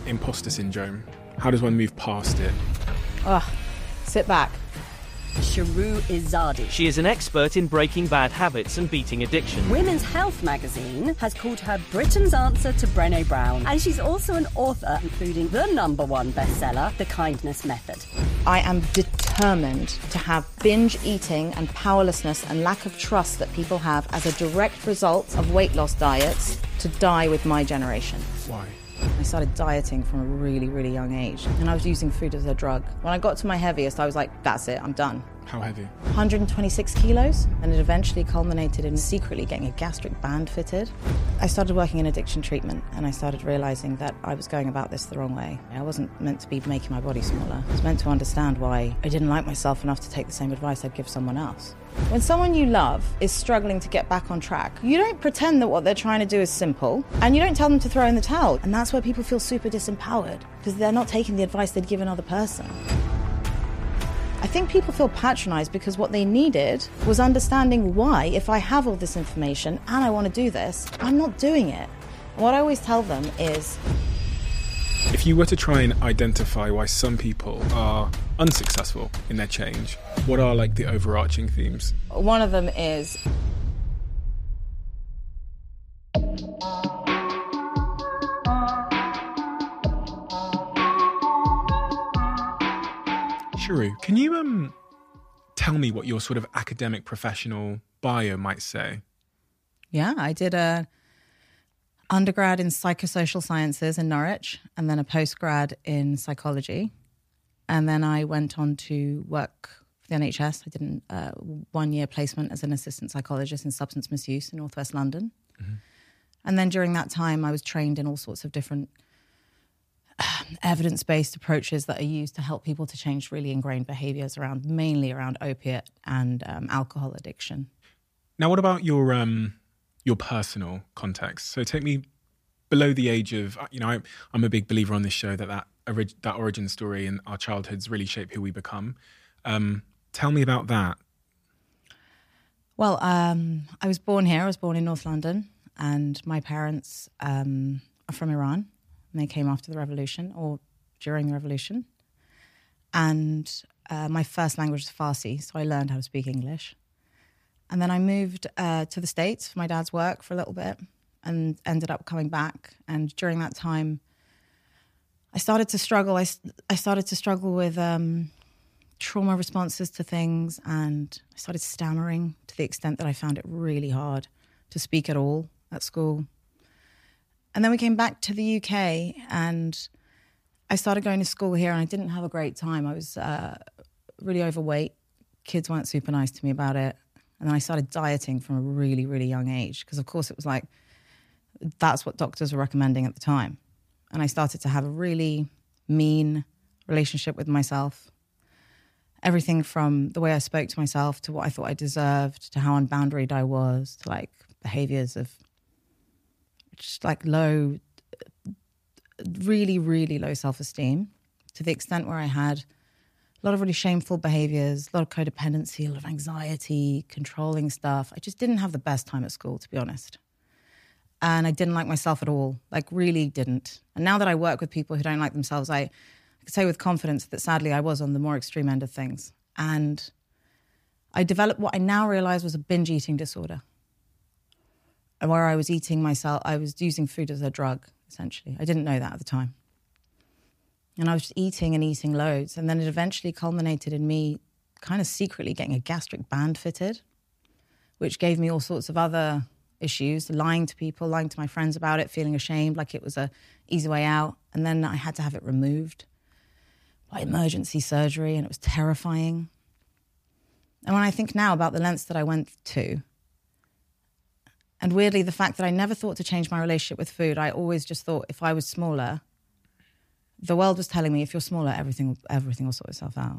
imposter syndrome? How does one move past it? Sit back. Shrew Izadi. She is an expert in breaking bad habits and beating addiction. Women's Health magazine has called her Britain's answer to Brené Brown. And she's also an author, including the #1 bestseller, The Kindness Method. I am determined to have binge eating and powerlessness and lack of trust that people have as a direct result of weight loss diets to die with my generation. Why? I started dieting from a really, really young age, and I was using food as a drug. When I got to my heaviest, I was like, that's it, I'm done. How heavy? 126 kilos, and it eventually culminated in secretly getting a gastric band fitted. I started working in addiction treatment, and I started realizing that I was going about this the wrong way. I wasn't meant to be making my body smaller. I was meant to understand why I didn't like myself enough to take the same advice I'd give someone else. When someone you love is struggling to get back on track, you don't pretend that what they're trying to do is simple, and you don't tell them to throw in the towel. And that's where people feel super disempowered, because they're not taking the advice they'd give another person. I think people feel patronised because what they needed was understanding why, if I have all this information and I want to do this, I'm not doing it. And what I always tell them is, if you were to try and identify why some people are unsuccessful in their change, what are like the overarching themes? one of them is Shrew, can you tell me what your sort of academic professional bio might say? Yeah, I did a undergrad in psychosocial sciences in Norwich and then a postgrad in psychology. And then I went on to work for the NHS. I did a 1-year placement as an assistant psychologist in substance misuse in Northwest London. Mm-hmm. And then during that time, I was trained in all sorts of different evidence-based approaches that are used to help people to change really ingrained behaviours mainly around opiate and alcohol addiction. Now, what about your personal context? So take me below the age of, I'm a big believer on this show that origin story and our childhoods really shape who we become. Tell me about that. Well, I was born here. I was born in North London, and my parents are from Iran. And they came after the revolution or during the revolution. And my first language was Farsi, so I learned how to speak English. And then I moved to the States for my dad's work for a little bit and ended up coming back. And during that time, I started to struggle. I started to struggle with trauma responses to things, and I started stammering to the extent that I found it really hard to speak at all at school. And then we came back to the UK, and I started going to school here, and I didn't have a great time. I was really overweight. Kids weren't super nice to me about it. And then I started dieting from a really, really young age, because of course it was like, that's what doctors were recommending at the time. And I started to have a really mean relationship with myself. Everything from the way I spoke to myself to what I thought I deserved to how unboundaried I was to like behaviors of just like low, really, really low self-esteem, to the extent where I had a lot of really shameful behaviors, a lot of codependency, a lot of anxiety, controlling stuff. I just didn't have the best time at school, to be honest. And I didn't like myself at all, like really didn't. And now that I work with people who don't like themselves, I can say with confidence that sadly I was on the more extreme end of things. And I developed what I now realize was a binge eating disorder, where I was I was using food as a drug, essentially. I didn't know that at the time. And I was just eating and eating loads. And then it eventually culminated in me kind of secretly getting a gastric band fitted, which gave me all sorts of other issues, lying to people, lying to my friends about it, feeling ashamed, like it was a easy way out. And then I had to have it removed by emergency surgery, and it was terrifying. And when I think now about the lengths that I went to, and weirdly, the fact that I never thought to change my relationship with food, I always just thought if I was smaller, the world was telling me if you're smaller, everything will sort itself out.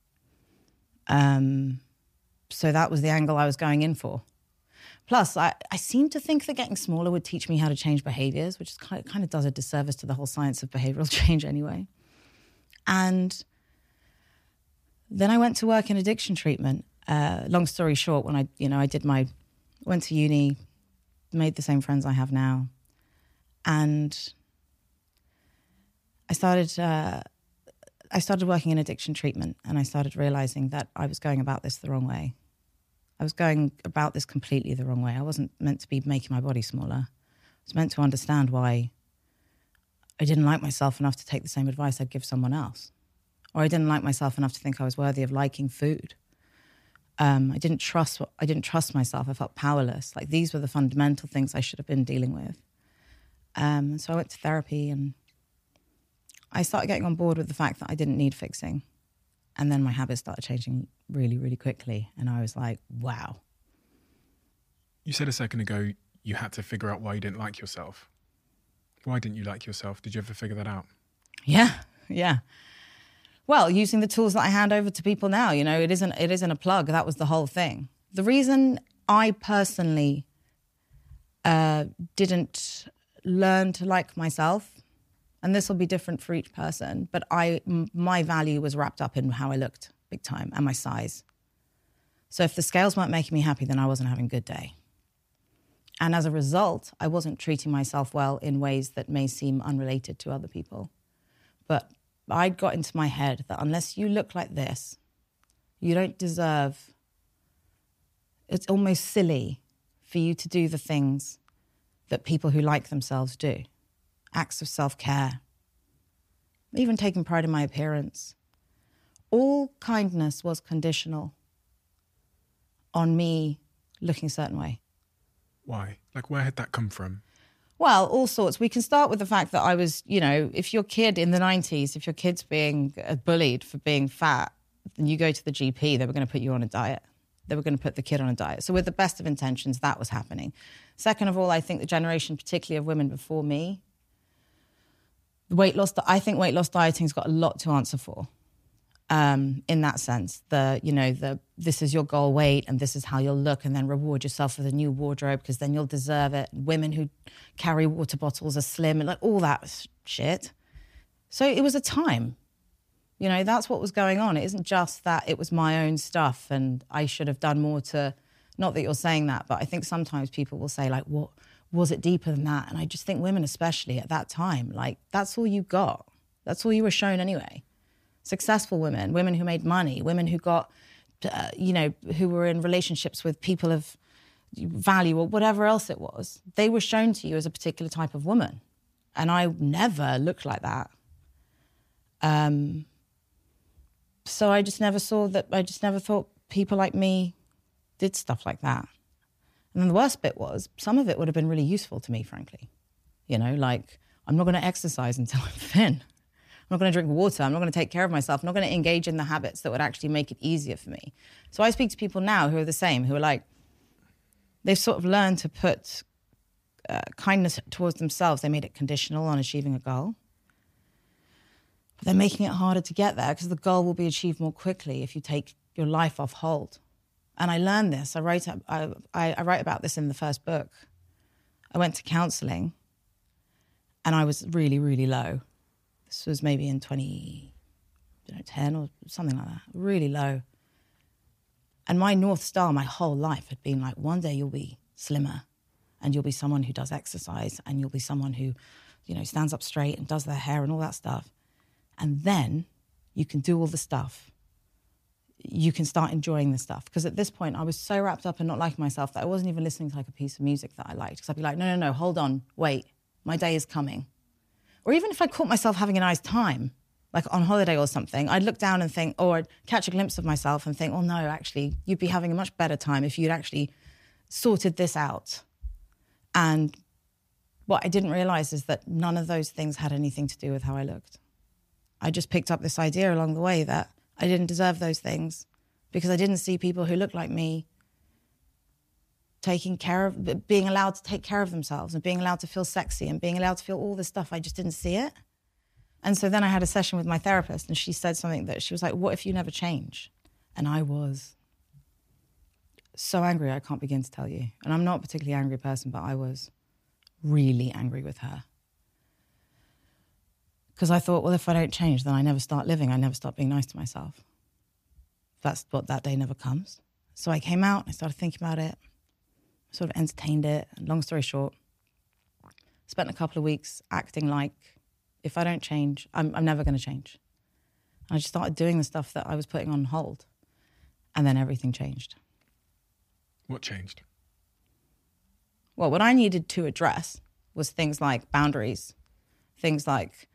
So that was the angle I was going in for. Plus, I seemed to think that getting smaller would teach me how to change behaviors, which is kind of does a disservice to the whole science of behavioral change anyway. And then I went to work in addiction treatment. Long story short, when I went to uni, made the same friends I have now. And I started working in addiction treatment, and I started realizing that I was going about this the wrong way. I was going about this completely the wrong way. I wasn't meant to be making my body smaller. I was meant to understand why I didn't like myself enough to take the same advice I'd give someone else. Or I didn't like myself enough to think I was worthy of liking food. I didn't trust myself. I felt powerless. Like, these were the fundamental things I should have been dealing with. So I went to therapy, and I started getting on board with the fact that I didn't need fixing. And then my habits started changing really, really quickly. And I was like, wow. You said a second ago you had to figure out why you didn't like yourself. Why didn't you like yourself? Did you ever figure that out? Yeah. Well, using the tools that I hand over to people now, you know, it isn't a plug. That was the whole thing. The reason I personally didn't learn to like myself, and this will be different for each person, but my value was wrapped up in how I looked big time and my size. So if the scales weren't making me happy, then I wasn't having a good day. And as a result, I wasn't treating myself well in ways that may seem unrelated to other people. But I got into my head that unless you look like this, you don't deserve, it's almost silly for you to do the things that people who like themselves do. Acts of self-care, even taking pride in my appearance. All kindness was conditional on me looking a certain way. Why? Like, where had that come from? Well, all sorts. We can start with the fact that I was, you know, if your kid in the 90s, if your kid's being bullied for being fat, then you go to the GP, they were going to put you on a diet. They were going to put the kid on a diet. So with the best of intentions, that was happening. Second of all, I think the generation, particularly of women before me, I think weight loss dieting's got a lot to answer for. In that sense, this is your goal weight and this is how you'll look, and then reward yourself with a new wardrobe because then you'll deserve it. Women who carry water bottles are slim and like all that shit. So it was a time, you know, that's what was going on. It isn't just that it was my own stuff and I should have done more to, not that you're saying that, but I think sometimes people will say like, what was it deeper than that? And I just think women, especially at that time, like that's all you got. That's all you were shown anyway. Successful women, women who made money, women who got, who were in relationships with people of value or whatever else it was. They were shown to you as a particular type of woman. And I never looked like that. So I just never thought people like me did stuff like that. And then the worst bit was, some of it would have been really useful to me, frankly. You know, like, I'm not going to exercise until I'm thin. I'm not going to drink water. I'm not going to take care of myself. I'm not going to engage in the habits that would actually make it easier for me. So I speak to people now who are the same, who are like, they've sort of learned to put kindness towards themselves. They made it conditional on achieving a goal. But they're making it harder to get there because the goal will be achieved more quickly if you take your life off hold. And I learned this. I write about this in the first book. I went to counselling and I was really, really low. This was maybe in 2010 or something like that, really low. And my North Star my whole life had been like, one day you'll be slimmer and you'll be someone who does exercise and you'll be someone who, you know, stands up straight and does their hair and all that stuff. And then you can do all the stuff. You can start enjoying the stuff. Because at this point, I was so wrapped up in not liking myself that I wasn't even listening to like a piece of music that I liked. Because I'd be like, no, hold on, wait, my day is coming. Or even if I caught myself having a nice time, like on holiday or something, I'd look down and think, or I'd catch a glimpse of myself and think, oh no, actually, you'd be having a much better time if you'd actually sorted this out. And what I didn't realize is that none of those things had anything to do with how I looked. I just picked up this idea along the way that I didn't deserve those things because I didn't see people who looked like me being allowed to take care of themselves and being allowed to feel sexy and being allowed to feel all this stuff. I just didn't see it. And so then I had a session with my therapist and she said something that she was like, what if you never change? And I was so angry, I can't begin to tell you. And I'm not a particularly angry person, but I was really angry with her. Because I thought, well, if I don't change, then I never start living. I never start being nice to myself. That's what that day never comes. So I came out, I started thinking about it, sort of entertained it. And long story short, spent a couple of weeks acting like if I don't change, I'm never going to change. And I just started doing the stuff that I was putting on hold. And then everything changed. What changed? Well, what I needed to address was things like boundaries, things like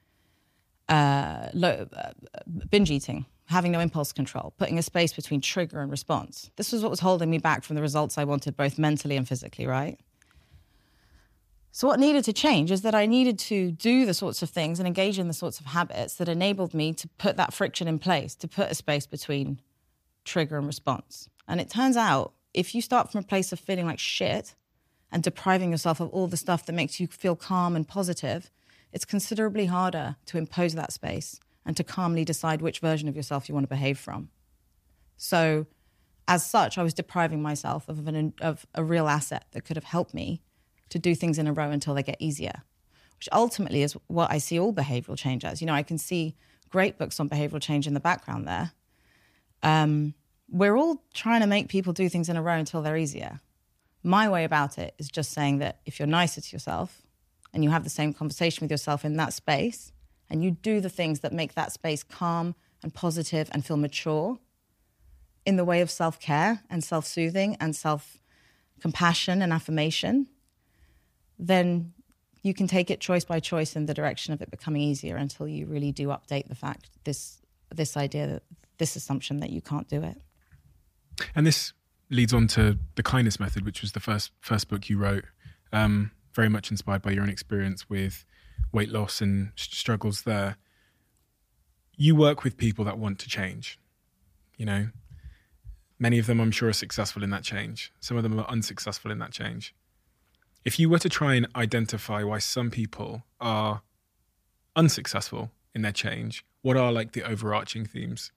binge eating, having no impulse control, putting a space between trigger and response. This was what was holding me back from the results I wanted, both mentally and physically, right? So what needed to change is that I needed to do the sorts of things and engage in the sorts of habits that enabled me to put that friction in place, to put a space between trigger and response. And it turns out, if you start from a place of feeling like shit and depriving yourself of all the stuff that makes you feel calm and positive, it's considerably harder to impose that space and to calmly decide which version of yourself you want to behave from. So as such, I was depriving myself of a real asset that could have helped me to do things in a row until they get easier, which ultimately is what I see all behavioral change as. You know, I can see great books on behavioral change in the background there. We're all trying to make people do things in a row until they're easier. My way about it is just saying that if you're nicer to yourself and you have the same conversation with yourself in that space and you do the things that make that space calm and positive and feel mature in the way of self-care and self-soothing and self-compassion and affirmation, then you can take it choice by choice in the direction of it becoming easier until you really do update the fact, this idea, that this assumption that you can't do it. And this leads on to The Kindness Method, which was the first book you wrote, very much inspired by your own experience with weight loss and struggles there. You work with people that want to change, you know. Many of them, I'm sure, are successful in that change. Some of them are unsuccessful in that change. If you were to try and identify why some people are unsuccessful in their change, what are like the overarching themes?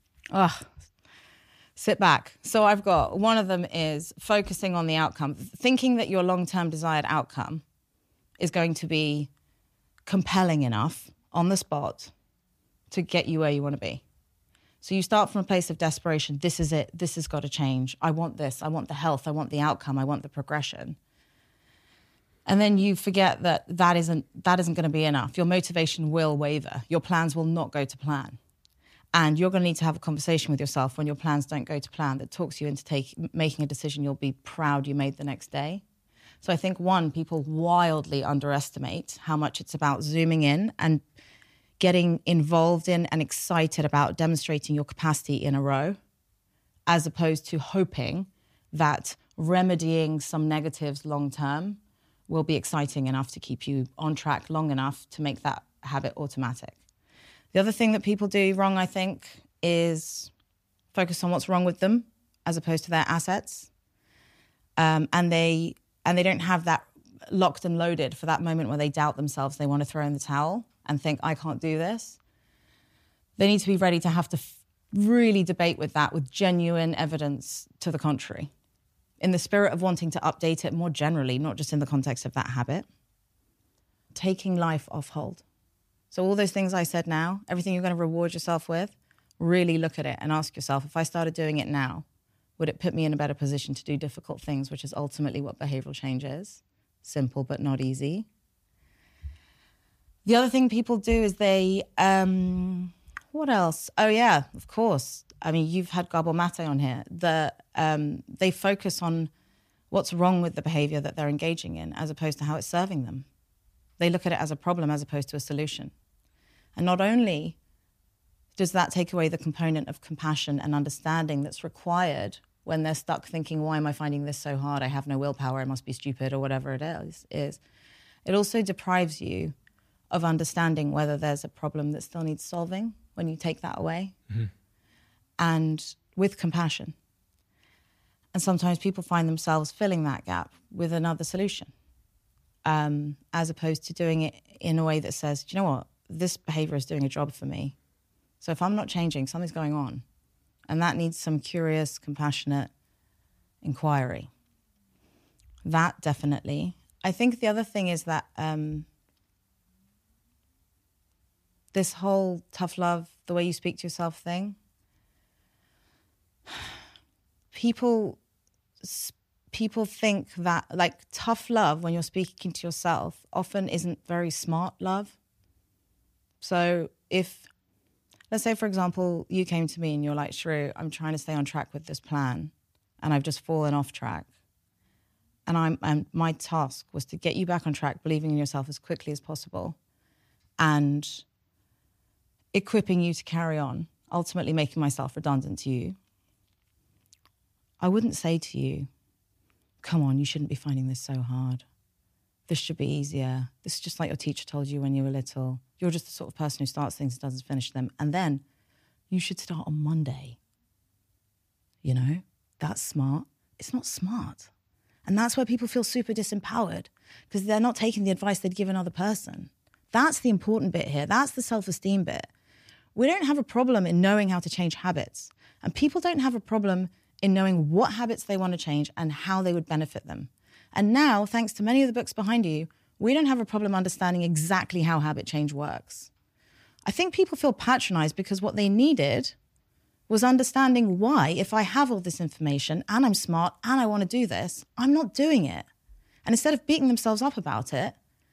Sit back. So I've got, one of them is focusing on the outcome, thinking that your long-term desired outcome is going to be compelling enough on the spot to get you where you want to be. So you start from a place of desperation. This is it. This has got to change. I want this. I want the health. I want the outcome. I want the progression. And then you forget that that isn't going to be enough. Your motivation will waver. Your plans will not go to plan. And you're going to need to have a conversation with yourself when your plans don't go to plan that talks you into making a decision you'll be proud you made the next day. So I think, one, people wildly underestimate how much it's about zooming in and getting involved in and excited about demonstrating your capacity in a row, as opposed to hoping that remedying some negatives long term will be exciting enough to keep you on track long enough to make that habit automatic. The other thing that people do wrong, I think, is focus on what's wrong with them as opposed to their assets. And they don't have that locked and loaded for that moment where they doubt themselves, they want to throw in the towel and think, I can't do this. They need to be ready to have to really debate with that with genuine evidence to the contrary, in the spirit of wanting to update it more generally, not just in the context of that habit. Taking life off hold. So all those things I said now, everything you're going to reward yourself with, really look at it and ask yourself, if I started doing it now, would it put me in a better position to do difficult things, which is ultimately what behavioral change is. Simple but not easy. The other thing people do is they, what else? Oh yeah, of course. I mean, you've had Gabor Mate on here. They focus on what's wrong with the behavior that they're engaging in as opposed to how it's serving them. They look at it as a problem as opposed to a solution. And not only does that take away the component of compassion and understanding that's required when they're stuck thinking, why am I finding this so hard? I have no willpower, I must be stupid, or whatever it is. It also deprives you of understanding whether there's a problem that still needs solving when you take that away. Mm-hmm. And with compassion. And sometimes people find themselves filling that gap with another solution, as opposed to doing it in a way that says, do you know what? This behavior is doing a job for me. So if I'm not changing, something's going on. And that needs some curious, compassionate inquiry. That definitely. I think the other thing is that this whole tough love, the way you speak to yourself thing, people think that, like, tough love when you're speaking to yourself often isn't very smart love. So if, let's say, for example, you came to me and you're like, Shrew, I'm trying to stay on track with this plan and I've just fallen off track. And my task was to get you back on track, believing in yourself as quickly as possible and equipping you to carry on, ultimately making myself redundant to you. I wouldn't say to you, come on, you shouldn't be finding this so hard. This should be easier. This is just like your teacher told you when you were little. You're just the sort of person who starts things and doesn't finish them. And then you should start on Monday. You know, that's smart. It's not smart. And that's where people feel super disempowered because they're not taking the advice they'd give another person. That's the important bit here. That's the self-esteem bit. We don't have a problem in knowing how to change habits. And people don't have a problem in knowing what habits they want to change and how they would benefit them. And now, thanks to many of the books behind you, we don't have a problem understanding exactly how habit change works. I think people feel patronized because what they needed was understanding why, if I have all this information and I'm smart and I want to do this, I'm not doing it. And instead of beating themselves up about it,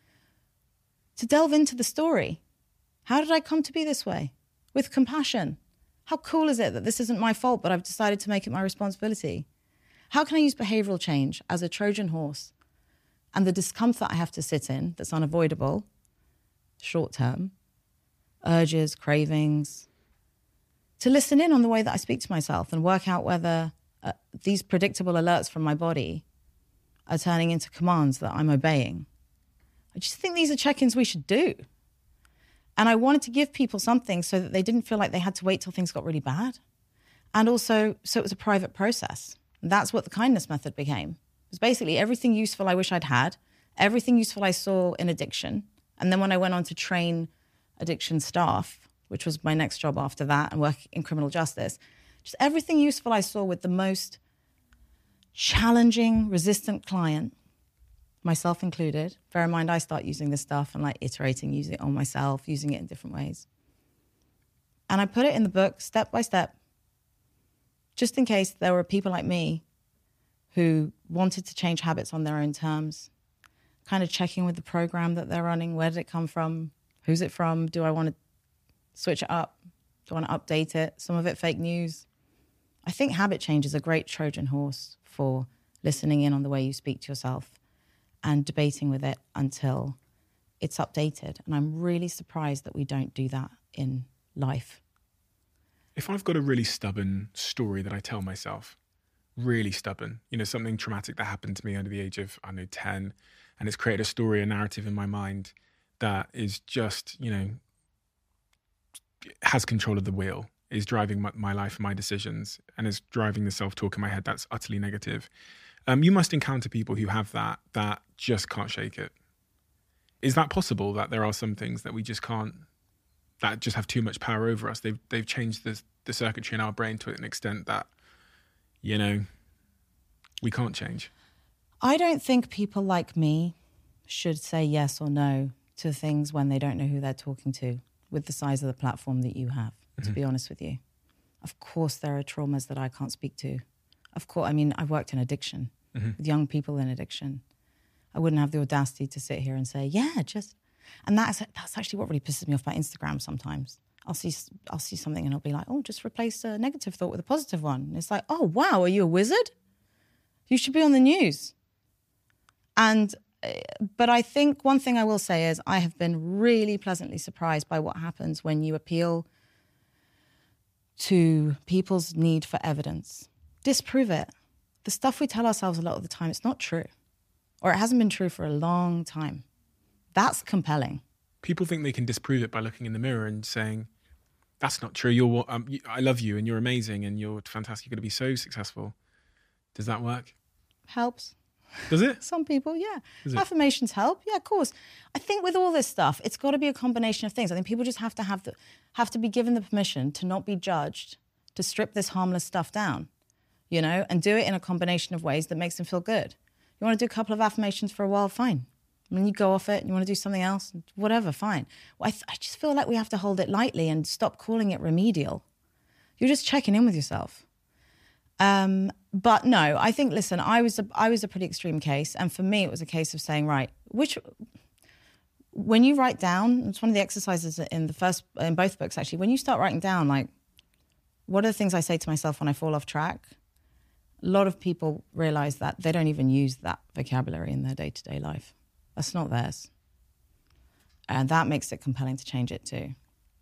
to delve into the story. How did I come to be this way? With compassion. How cool is it that this isn't my fault, but I've decided to make it my responsibility? How can I use behavioral change as a Trojan horse and the discomfort I have to sit in that's unavoidable, short term, urges, cravings, to listen in on the way that I speak to myself and work out whether these predictable alerts from my body are turning into commands that I'm obeying. I just think these are check-ins we should do. And I wanted to give people something so that they didn't feel like they had to wait till things got really bad. And also, so it was a private process. And that's what the kindness method became. It was basically everything useful I wish I'd had, everything useful I saw in addiction. And then when I went on to train addiction staff, which was my next job after that, and work in criminal justice, just everything useful I saw with the most challenging, resistant client, myself included. Bear in mind, I start using this stuff and like iterating, using it on myself, using it in different ways. And I put it in the book step by step, just in case there were people like me who wanted to change habits on their own terms, kind of checking with the program that they're running. Where did it come from? Who's it from? Do I want to switch it up? Do I want to update it? Some of it fake news. I think habit change is a great Trojan horse for listening in on the way you speak to yourself and debating with it until it's updated. And I'm really surprised that we don't do that in life. If I've got a really stubborn story that I tell myself, really stubborn, you know, something traumatic that happened to me under the age of, 10, and it's created a story, a narrative in my mind that is just, has control of the wheel, is driving my life, my decisions, and is driving the self-talk in my head that's utterly negative. You must encounter people who have that just can't shake it. Is that possible, that there are some things that we just can't, that just have too much power over us? They've changed the circuitry in our brain to an extent that, we can't change. I don't think people like me should say yes or no to things when they don't know who they're talking to with the size of the platform that you have, to be honest with you. Of course, there are traumas that I can't speak to. Of course, I've worked in addiction with young people in addiction. I wouldn't have the audacity to sit here and say, and that's actually what really pisses me off about Instagram sometimes. I'll see something and I'll be like, oh, just replace a negative thought with a positive one. And it's like, oh, wow, are you a wizard? You should be on the news. But I think one thing I will say is I have been really pleasantly surprised by what happens when you appeal to people's need for evidence. Disprove it. The stuff we tell ourselves a lot of the time, it's not true. Or it hasn't been true for a long time. That's compelling. People think they can disprove it by looking in the mirror and saying, that's not true. I love you and you're amazing and you're fantastic. You're going to be so successful. Does that work? Helps. Does it? Some people, yeah. Affirmations help. Yeah, of course. I think with all this stuff, it's got to be a combination of things. I think people just have to be given the permission to not be judged, to strip this harmless stuff down, and do it in a combination of ways that makes them feel good. You want to do a couple of affirmations for a while, fine. You go off it and you want to do something else, whatever, fine. Well, I just feel like we have to hold it lightly and stop calling it remedial. You're just checking in with yourself. But no, I think, listen, I was a pretty extreme case. And for me, it was a case of saying, right, when you write down, it's one of the exercises in both books actually, when you start writing down, like, what are the things I say to myself when I fall off track? A lot of people realize that they don't even use that vocabulary in their day-to-day life. That's not theirs. And that makes it compelling to change it too.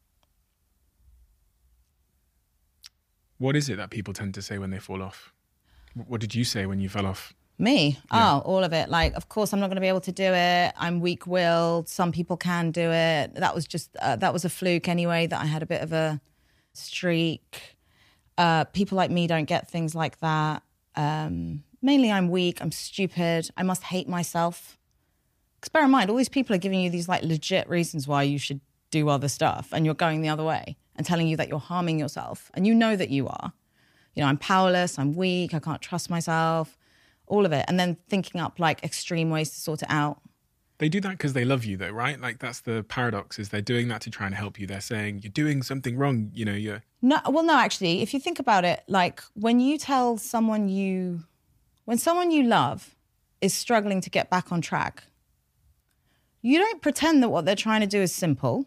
What is it that people tend to say when they fall off? What did you say when you fell off? Me? Yeah. Oh, all of it. Like, of course, I'm not going to be able to do it. I'm weak-willed. Some people can do it. That was just, that was a fluke anyway, that I had a bit of a streak. People like me don't get things like that. Mainly I'm weak, I'm stupid, I must hate myself. Because bear in mind, all these people are giving you these like legit reasons why you should do other stuff, and you're going the other way and telling you that you're harming yourself. And you know that you are. You know, I'm powerless, I'm weak, I can't trust myself, all of it. And then thinking up like extreme ways to sort it out. They do that because they love you though, right? Like that's the paradox, is they're doing that to try and help you. They're saying, you're doing something wrong, you know, you're... No, actually, if you think about it, like when you tell someone when someone you love is struggling to get back on track, you don't pretend that what they're trying to do is simple.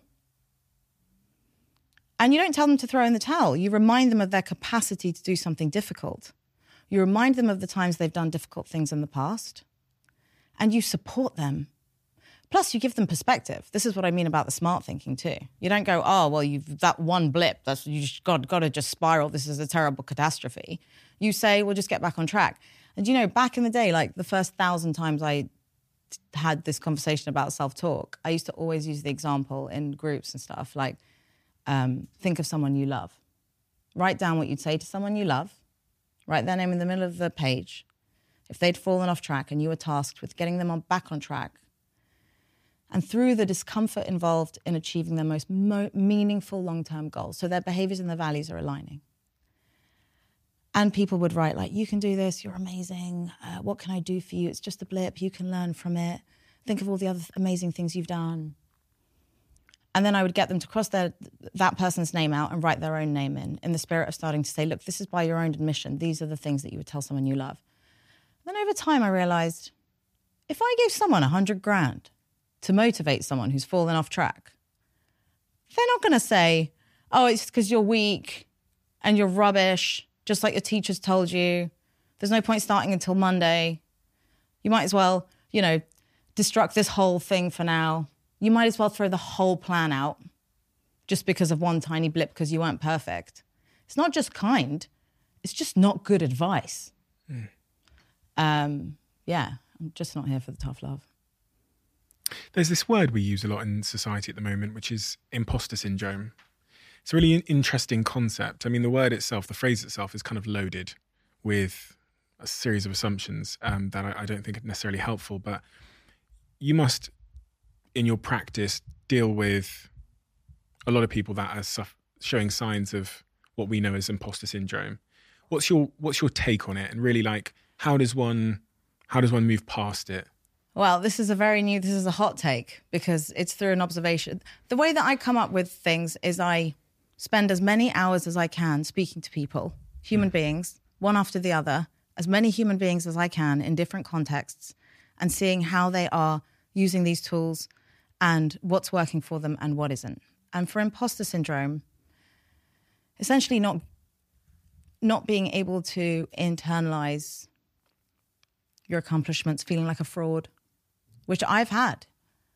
And you don't tell them to throw in the towel. You remind them of their capacity to do something difficult. You remind them of the times they've done difficult things in the past. And you support them. Plus, you give them perspective. This is what I mean about the smart thinking too. You don't go, oh, well, you've that one blip. You got to just spiral. This is a terrible catastrophe. You say, well, just get back on track. And you know, back in the day, like the first 1,000 times I had this conversation about self-talk, I used to always use the example in groups and stuff, like think of someone you love. Write down what you'd say to someone you love. Write their name in the middle of the page. If they'd fallen off track and you were tasked with getting them back on track, and through the discomfort involved in achieving their most meaningful long-term goals. So their behaviors and their values are aligning. And people would write like, you can do this, you're amazing. What can I do for you? It's just a blip, you can learn from it. Think of all the other amazing things you've done. And then I would get them to cross that person's name out and write their own name in the spirit of starting to say, look, this is by your own admission. These are the things that you would tell someone you love. Then over time I realized, if I gave someone 100 grand to motivate someone who's fallen off track, they're not going to say, oh, it's because you're weak and you're rubbish, just like your teachers told you. There's no point starting until Monday. You might as well, you know, destruct this whole thing for now. You might as well throw the whole plan out just because of one tiny blip because you weren't perfect. It's not just kind. It's just not good advice. Yeah, I'm just not here for the tough love. There's this word we use a lot in society at the moment, which is imposter syndrome. It's a really interesting concept. I mean, the word itself, the phrase itself is kind of loaded with a series of assumptions that I don't think are necessarily helpful, but you must, in your practice, deal with a lot of people that are showing signs of what we know as imposter syndrome. What's your take on it? And really, like, how does one move past it? Well, this is a hot take because it's through an observation. The way that I come up with things is I spend as many hours as I can speaking to people, human beings, one after the other, as many human beings as I can in different contexts, and seeing how they are using these tools and what's working for them and what isn't. And for imposter syndrome, essentially not being able to internalize your accomplishments, feeling like a fraud, which I've had.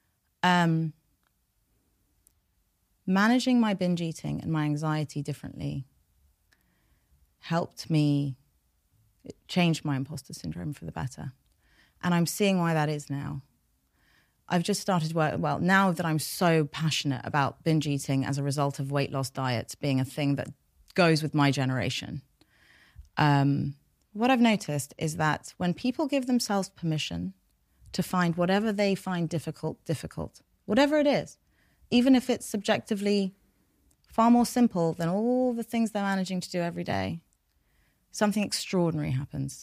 Managing my binge eating and my anxiety differently helped me change my imposter syndrome for the better. And I'm seeing why that is now. I've just started now that I'm so passionate about binge eating as a result of weight loss diets being a thing that goes with my generation. What I've noticed is that when people give themselves permission to find whatever they find difficult, whatever it is, even if it's subjectively far more simple than all the things they're managing to do every day, something extraordinary happens.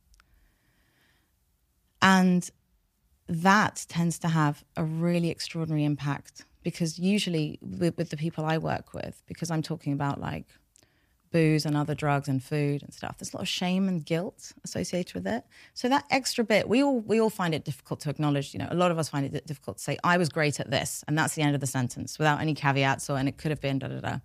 And that tends to have a really extraordinary impact because usually with the people I work with, because I'm talking about like booze and other drugs and food and stuff. There's a lot of shame and guilt associated with it. So that extra bit, we all find it difficult to acknowledge. A lot of us find it difficult to say, I was great at this, and that's the end of the sentence without any caveats and it could have been da-da-da.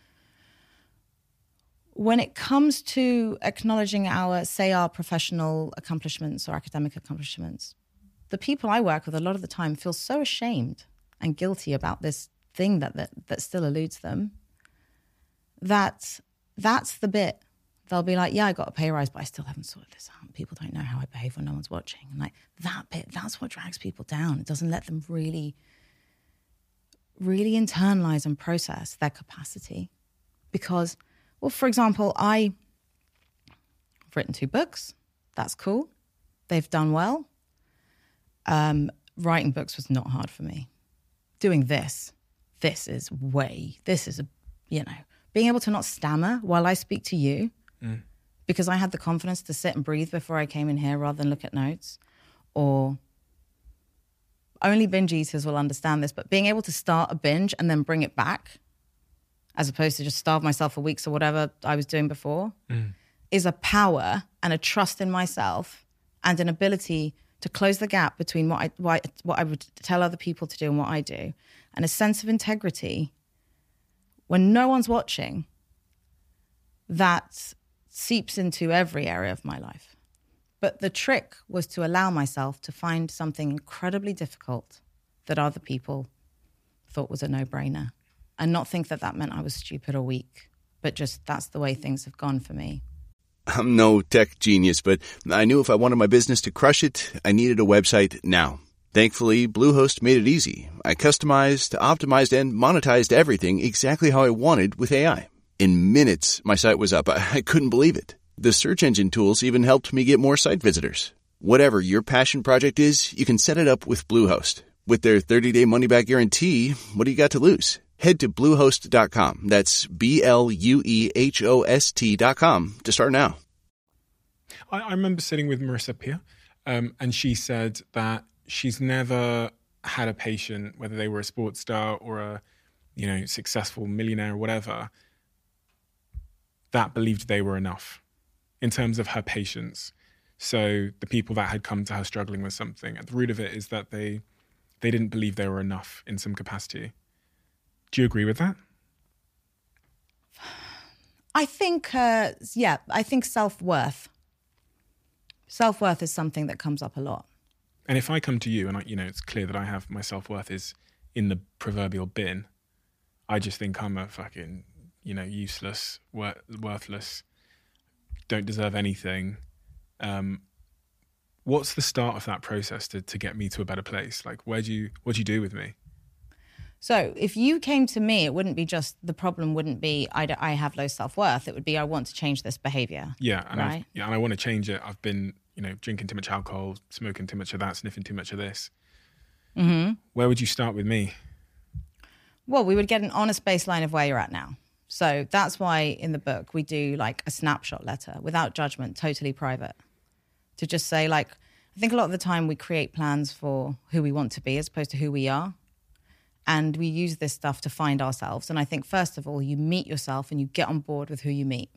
When it comes to acknowledging our professional accomplishments or academic accomplishments, the people I work with a lot of the time feel so ashamed and guilty about this thing that still eludes them, that's the bit. They'll be like, yeah, I got a pay rise, but I still haven't sorted this out. People don't know how I behave when no one's watching. And like that bit, that's what drags people down. It doesn't let them really, really internalize and process their capacity. Because, well, for example, I've written 2 books. That's cool. They've done well. Writing books was not hard for me. Doing this is being able to not stammer while I speak to you because I had the confidence to sit and breathe before I came in here rather than look at notes. Or only binge eaters will understand this, but being able to start a binge and then bring it back as opposed to just starve myself for weeks or whatever I was doing before is a power and a trust in myself and an ability to close the gap between what I would tell other people to do and what I do, and a sense of integrity when no one's watching that seeps into every area of my life. But the trick was to allow myself to find something incredibly difficult that other people thought was a no-brainer and not think that meant I was stupid or weak, but just that's the way things have gone for me. I'm no tech genius, but I knew if I wanted my business to crush it, I needed a website now. Thankfully, Bluehost made it easy. I customized, optimized, and monetized everything exactly how I wanted with AI. In minutes, my site was up. I couldn't believe it. The search engine tools even helped me get more site visitors. Whatever your passion project is, you can set it up with Bluehost. With their 30-day money-back guarantee, what do you got to lose? Head to Bluehost.com. That's BLUEHOST.com to start now. I remember sitting with Marissa Peer, and she said that she's never had a patient, whether they were a sports star or a successful millionaire or whatever, that believed they were enough in terms of her patients. So the people that had come to her struggling with something, at the root of it is that they didn't believe they were enough in some capacity. Do you agree with that? I think, I think self-worth. Self-worth is something that comes up a lot. And if I come to you and it's clear that I have my self-worth is in the proverbial bin, I just think I'm a fucking, useless, worthless, don't deserve anything. What's the start of that process to get me to a better place? Like, what do you do with me? So if you came to me, it wouldn't be just, the problem wouldn't be I have low self-worth. It would be I want to change this behavior. Yeah, and right? and I want to change it. I've been, drinking too much alcohol, smoking too much of that, sniffing too much of this. Mm-hmm. Where would you start with me? Well, we would get an honest baseline of where you're at now. So that's why in the book we do like a snapshot letter without judgment, totally private. To just say I think a lot of the time we create plans for who we want to be as opposed to who we are. And we use this stuff to find ourselves. And I think, first of all, you meet yourself and you get on board with who you meet.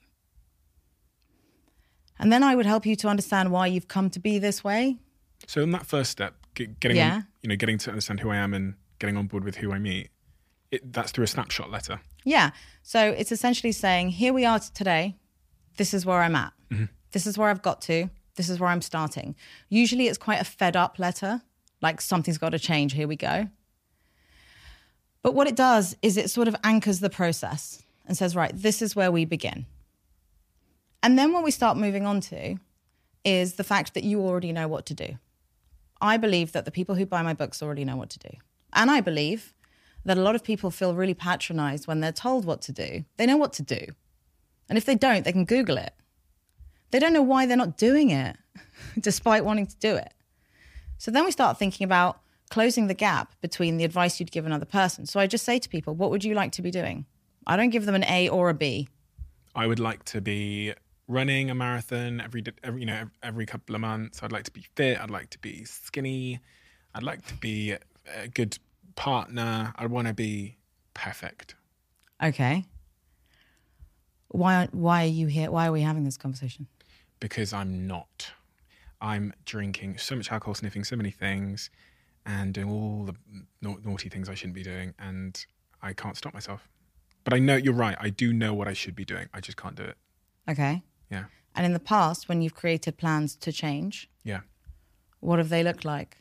And then I would help you to understand why you've come to be this way. So in that first step, getting to understand who I am and getting on board with who I meet, that's through a snapshot letter. Yeah. So it's essentially saying, here we are today. This is where I'm at. Mm-hmm. This is where I've got to. This is where I'm starting. Usually it's quite a fed up letter, like something's got to change. Here we go. But what it does is it sort of anchors the process and says, right, this is where we begin. And then what we start moving on to is the fact that you already know what to do. I believe that the people who buy my books already know what to do. And I believe that a lot of people feel really patronized when they're told what to do. They know what to do. And if they don't, they can Google it. They don't know why they're not doing it, despite wanting to do it. So then we start thinking about closing the gap between the advice you'd give another person. So I just say to people, what would you like to be doing? I don't give them an A or a B. I would like to be running a marathon every couple of months. I'd like to be fit. I'd like to be skinny. I'd like to be a good partner. I want to be perfect. Okay. Why are you here? Why are we having this conversation? Because I'm not. I'm drinking so much alcohol, sniffing so many things, and doing all the naughty things I shouldn't be doing, and I can't stop myself. But I know, you're right, I do know what I should be doing. I just can't do it. Okay. Yeah. And in the past, when you've created plans to change, Yeah. what have they looked like?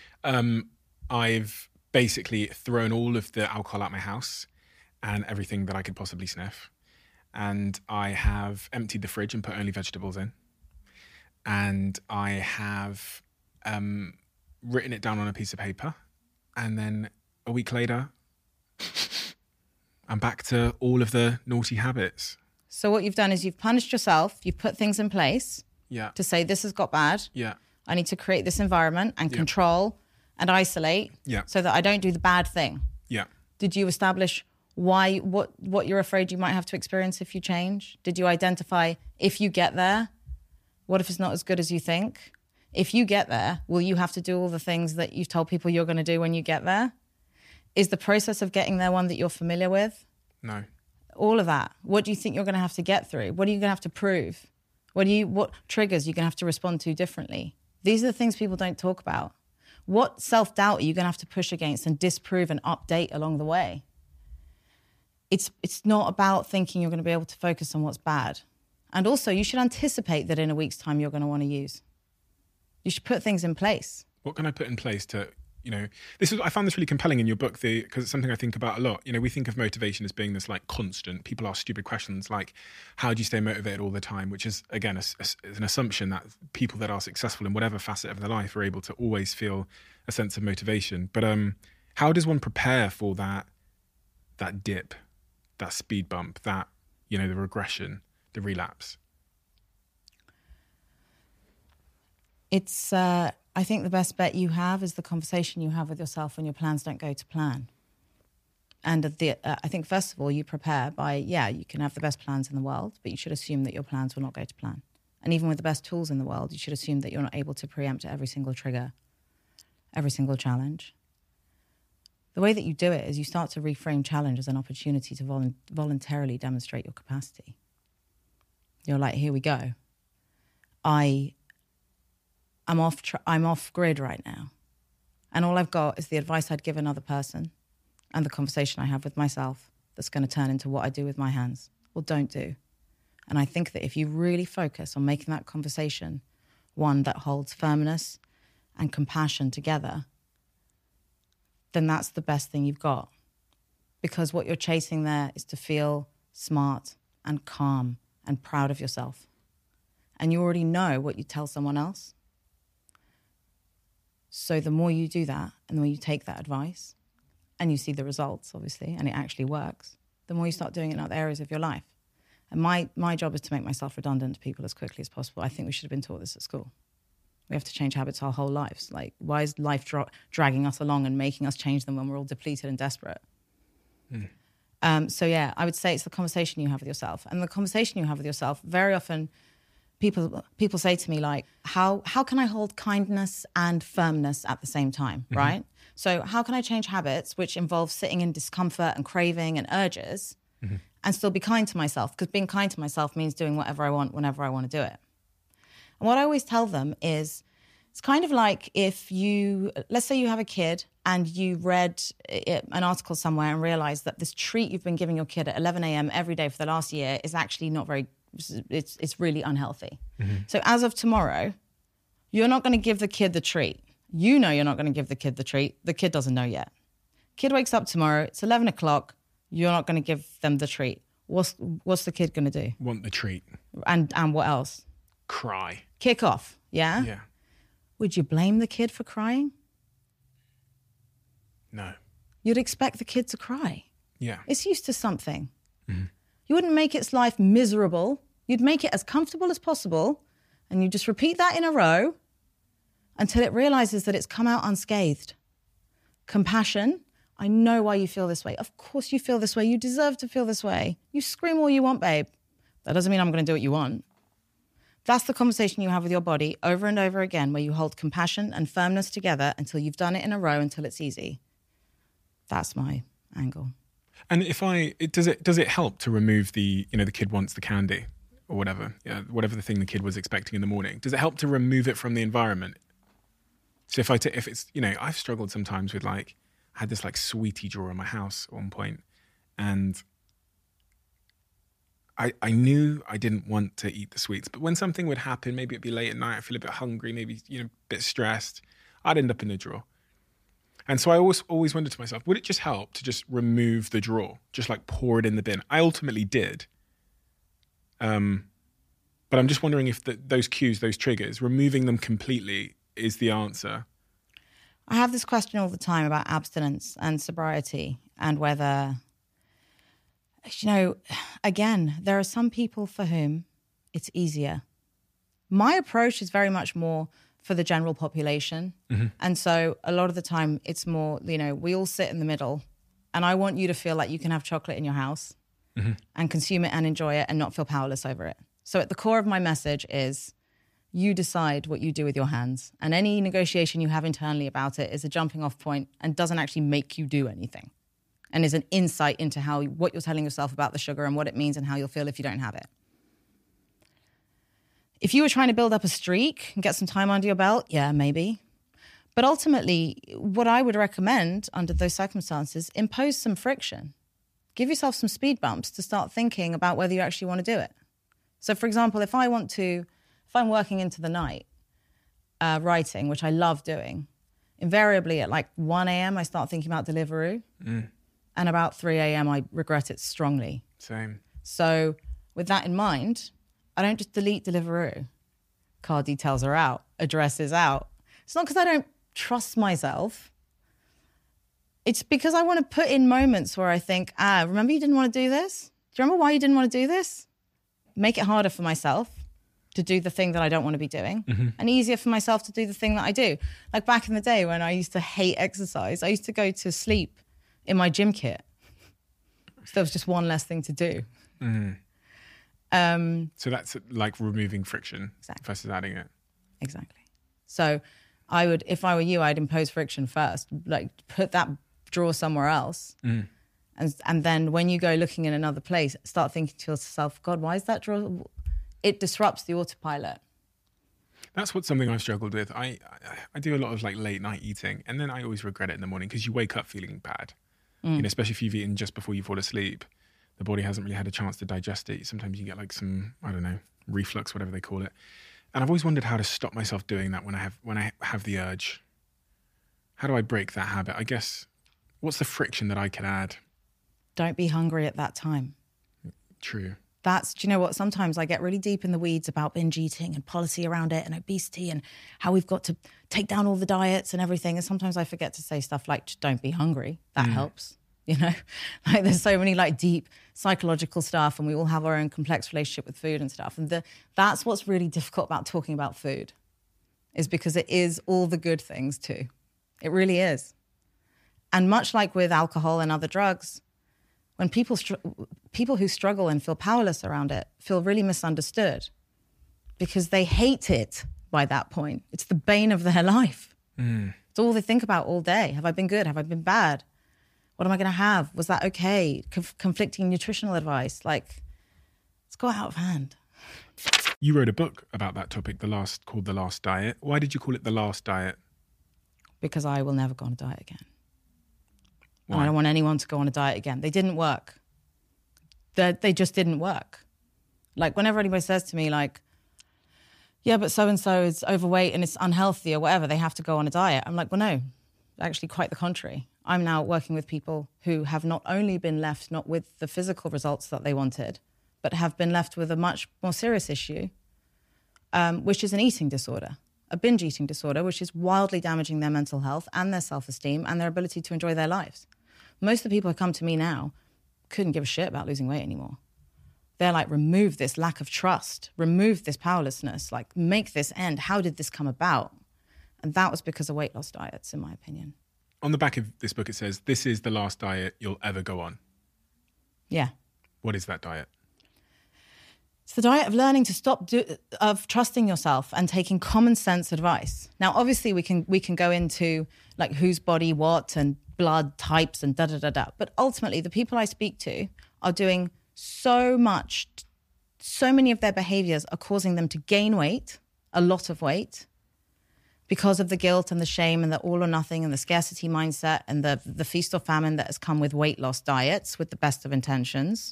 I've basically thrown all of the alcohol out my house and everything that I could possibly sniff. And I have emptied the fridge and put only vegetables in. And I have written it down on a piece of paper. And then a week later, I'm back to all of the naughty habits. So what you've done is you've punished yourself. You've put things in place Yeah. to say, this has got bad. Yeah. I need to create this environment and Yeah. control and isolate Yeah. so that I don't do the bad thing. Yeah. Did you establish what you're afraid you might have to experience if you change? Did you identify, if you get there, what if it's not as good as you think? If you get there, will you have to do all the things that you've told people you're going to do when you get there? Is the process of getting there one that you're familiar with? No. All of that. What do you think you're going to have to get through? What are you going to have to prove? What triggers you're going to have to respond to differently? These are the things people don't talk about. What self-doubt are you going to have to push against and disprove and update along the way? It's not about thinking you're going to be able to focus on what's bad. And also, you should anticipate that in a week's time you're going to want to use. You should put things in place. What can I put in place to, I found this really compelling in your book, because it's something I think about a lot. We think of motivation as being this like constant. People ask stupid questions like, how do you stay motivated all the time? Which is, again, is an assumption that people that are successful in whatever facet of their life are able to always feel a sense of motivation. But how does one prepare for that dip, that speed bump, the regression, the relapse? It's, I think the best bet you have is the conversation you have with yourself when your plans don't go to plan. And I think, first of all, you prepare by, you can have the best plans in the world, but you should assume that your plans will not go to plan. And even with the best tools in the world, you should assume that you're not able to preempt every single trigger, every single challenge. The way that you do it is you start to reframe challenge as an opportunity to voluntarily demonstrate your capacity. You're like, here we go. I'm off grid right now. And all I've got is the advice I'd give another person and the conversation I have with myself that's going to turn into what I do with my hands or don't do. And I think that if you really focus on making that conversation one that holds firmness and compassion together, then that's the best thing you've got. Because what you're chasing there is to feel smart and calm and proud of yourself. And you already know what you tell someone else. So the more you do that and the more you take that advice and you see the results, obviously, and it actually works, the more you start doing it in other areas of your life. And my job is to make myself redundant to people as quickly as possible. I think we should have been taught this at school. We have to change habits our whole lives. Like, why is life dragging us along and making us change them when we're all depleted and desperate? I would say it's the conversation you have with yourself. And the conversation you have with yourself, very often people say to me, like, how can I hold kindness and firmness at the same time, right? So how can I change habits which involve sitting in discomfort and craving and urges and still be kind to myself? Because being kind to myself means doing whatever I want whenever I want to do it. And what I always tell them is, it's kind of like if let's say you have a kid and you read an article somewhere and realize that this treat you've been giving your kid at 11 a.m. every day for the last year is actually not very, it's really unhealthy. So as of tomorrow, you're not going to give the kid the treat. You know you're not going to give the kid the treat. The kid doesn't know yet. Kid wakes up tomorrow, it's 11 o'clock, you're not going to give them the treat. What's the kid going to do? Want the treat. And what else? Cry. Kick off, yeah? Yeah. Would you blame the kid for crying? No. You'd expect the kid to cry. Yeah. It's used to something. You wouldn't make its life miserable. You'd make it as comfortable as possible, and you just repeat that in a row until it realizes that it's come out unscathed. Compassion. I know why you feel this way. Of course you feel this way. You deserve to feel this way. You scream all you want, babe. That doesn't mean I'm going to do what you want. That's the conversation you have with your body over and over again, where you hold compassion and firmness together until you've done it in a row until it's easy. That's my angle. And does it help to remove the kid wants the candy or whatever, whatever the thing the kid was expecting in the morning? Does it help to remove it from the environment? So if it's, I've struggled sometimes with I had this sweetie drawer in my house at one point, and I knew I didn't want to eat the sweets, but when something would happen, maybe it'd be late at night, I feel a bit hungry, maybe, a bit stressed, I'd end up in the drawer. And so I always wondered to myself, would it just help to just remove the drawer, just pour it in the bin? I ultimately did. But I'm just wondering if those cues, those triggers, removing them completely is the answer. I have this question all the time about abstinence and sobriety and whether, again, there are some people for whom it's easier. My approach is very much more for the general population. Mm-hmm. And so a lot of the time it's more, we all sit in the middle, and I want you to feel like you can have chocolate in your house mm-hmm. and consume it and enjoy it and not feel powerless over it. So at the core of my message is you decide what you do with your hands, and any negotiation you have internally about it is a jumping off point and doesn't actually make you do anything, and is an insight into what you're telling yourself about the sugar and what it means and how you'll feel if you don't have it. If you were trying to build up a streak and get some time under your belt, yeah, maybe. But ultimately, what I would recommend under those circumstances, impose some friction. Give yourself some speed bumps to start thinking about whether you actually want to do it. So, for example, if I'm working into the night, writing, which I love doing, invariably at 1 a.m. I start thinking about Deliveroo. And about 3 a.m. I regret it strongly. Same. So with that in mind, I don't just delete Deliveroo. Card details are out, address is out. It's not because I don't trust myself. It's because I want to put in moments where I think, remember you didn't want to do this? Do you remember why you didn't want to do this? Make it harder for myself to do the thing that I don't want to be doing mm-hmm. and easier for myself to do the thing that I do. Like back in the day when I used to hate exercise, I used to go to sleep in my gym kit. So there was just one less thing to do. Mm. So that's removing friction exactly. versus adding it. Exactly. So I would, if I were you, I'd impose friction first, put that drawer somewhere else. Mm. And then when you go looking in another place, start thinking to yourself, God, why is that drawer? It disrupts the autopilot. That's something I've struggled with. I do a lot of late night eating, and then I always regret it in the morning because you wake up feeling bad. Especially if you've eaten just before you fall asleep. The body hasn't really had a chance to digest it. Sometimes you get some, I don't know, reflux, whatever they call it. And I've always wondered how to stop myself doing that when I have the urge. How do I break that habit? I guess, what's the friction that I can add? Don't be hungry at that time. True. Do you know what? Sometimes I get really deep in the weeds about binge eating and policy around it and obesity and how we've got to take down all the diets and everything. And sometimes I forget to say stuff like, just don't be hungry. That helps. There's so many deep psychological stuff, and we all have our own complex relationship with food and stuff. And that's what's really difficult about talking about food, is because it is all the good things too. It really is. And much like with alcohol and other drugs, when people who struggle and feel powerless around it feel really misunderstood because they hate it by that point. It's the bane of their life. It's all they think about all day. Have I been good? Have I been bad? What am I going to have? Was that okay? Conflicting nutritional advice. It's got out of hand. You wrote a book about that topic, called The Last Diet. Why did you call it The Last Diet? Because I will never go on a diet again. Why? And I don't want anyone to go on a diet again. They didn't work. They just didn't work. Whenever anybody says to me, yeah, but so-and-so is overweight and it's unhealthy or whatever, they have to go on a diet. I'm like, well, no, actually quite the contrary. I'm now working with people who have not only been left not with the physical results that they wanted, but have been left with a much more serious issue, which is an eating disorder, a binge eating disorder, which is wildly damaging their mental health and their self-esteem and their ability to enjoy their lives. Most of the people who come to me now couldn't give a shit about losing weight anymore. They're remove this lack of trust, remove this powerlessness, make this end. How did this come about? And that was because of weight loss diets, in my opinion. On the back of this book, it says, this is the last diet you'll ever go on. Yeah. What is that diet? It's the diet of learning to stop of trusting yourself and taking common sense advice. Now, obviously, we can go into whose body what and blood types and da-da-da-da. But ultimately, the people I speak to are doing so many of their behaviors are causing them to gain weight, a lot of weight, because of the guilt and the shame and the all or nothing and the scarcity mindset and the feast or famine that has come with weight loss diets with the best of intentions.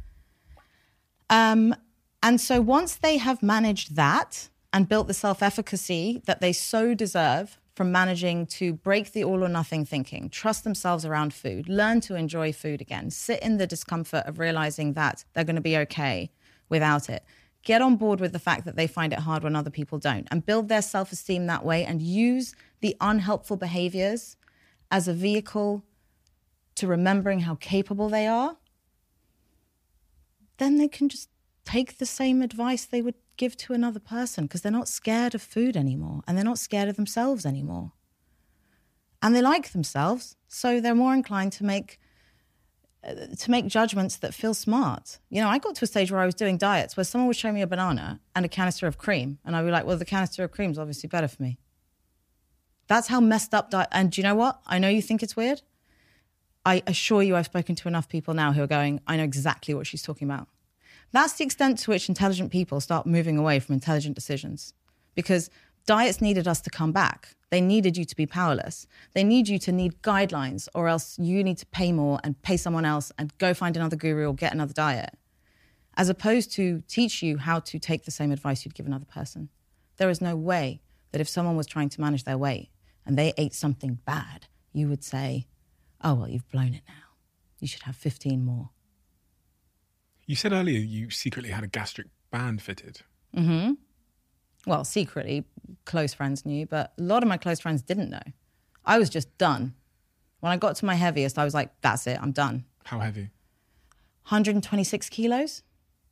And so once they have managed that and built the self-efficacy that they so deserve from managing to break the all or nothing thinking, trust themselves around food, learn to enjoy food again, sit in the discomfort of realizing that they're going to be okay without it, get on board with the fact that they find it hard when other people don't, and build their self-esteem that way and use the unhelpful behaviors as a vehicle to remembering how capable they are, then they can just take the same advice they would give to another person because they're not scared of food anymore and they're not scared of themselves anymore. And they like themselves, so they're more inclined to make judgments that feel smart. You know, I got to a stage where I was doing diets where someone would show me a banana and a canister of cream, and I'd be like, well, the canister of cream is obviously better for me. That's how messed up diet. And do you know what? I know you think it's weird. I assure you I've spoken to enough people now who are going, I know exactly what she's talking about. That's the extent to which intelligent people start moving away from intelligent decisions, because diets needed us to come back. They needed you to be powerless. They need you to need guidelines, or else you need to pay more and pay someone else and go find another guru or get another diet, as opposed to teach you how to take the same advice you'd give another person. There is no way that if someone was trying to manage their weight and they ate something bad, you would say, oh, well, you've blown it now. You should have 15 more. You said earlier you secretly had a gastric band fitted. Mm-hmm. Well, secretly, close friends knew, but a lot of my close friends didn't know. I was just done. When I got to my heaviest, I was like, that's it, I'm done. How heavy? 126 kilos.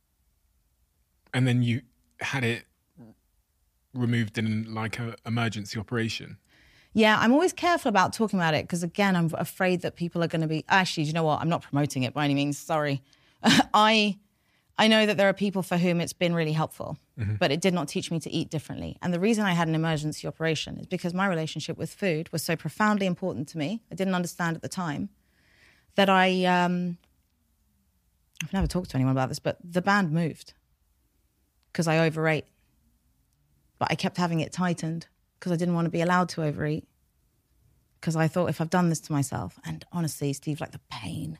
And then you had it removed in like an emergency operation? Yeah, I'm always careful about talking about it because, again, I'm afraid that people are going to be... Actually, do you know what? I'm not promoting it by any means, sorry. I know that there are people for whom it's been really helpful, but it did not teach me to eat differently. And the reason I had an emergency operation is because my relationship with food was so profoundly important to me, I didn't understand at the time, that I've never talked to anyone about this, but the band moved because I overate. But I kept having it tightened because I didn't want to be allowed to overeat, because I thought, if I've done this to myself, and honestly, Steve, like the pain,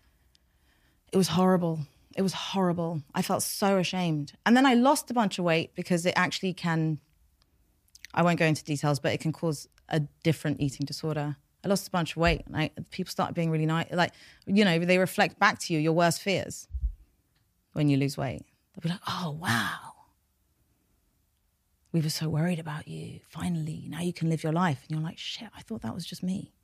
it was horrible. It was horrible. I felt so ashamed. And then I lost a bunch of weight because it actually can, I won't go into details, but it can cause a different eating disorder. I lost a bunch of weight and people started being really nice. Like, you know, they reflect back to you your worst fears when you lose weight. They'll be like, oh, wow. We were so worried about you. Finally, now you can live your life. And you're like, shit, I thought that was just me.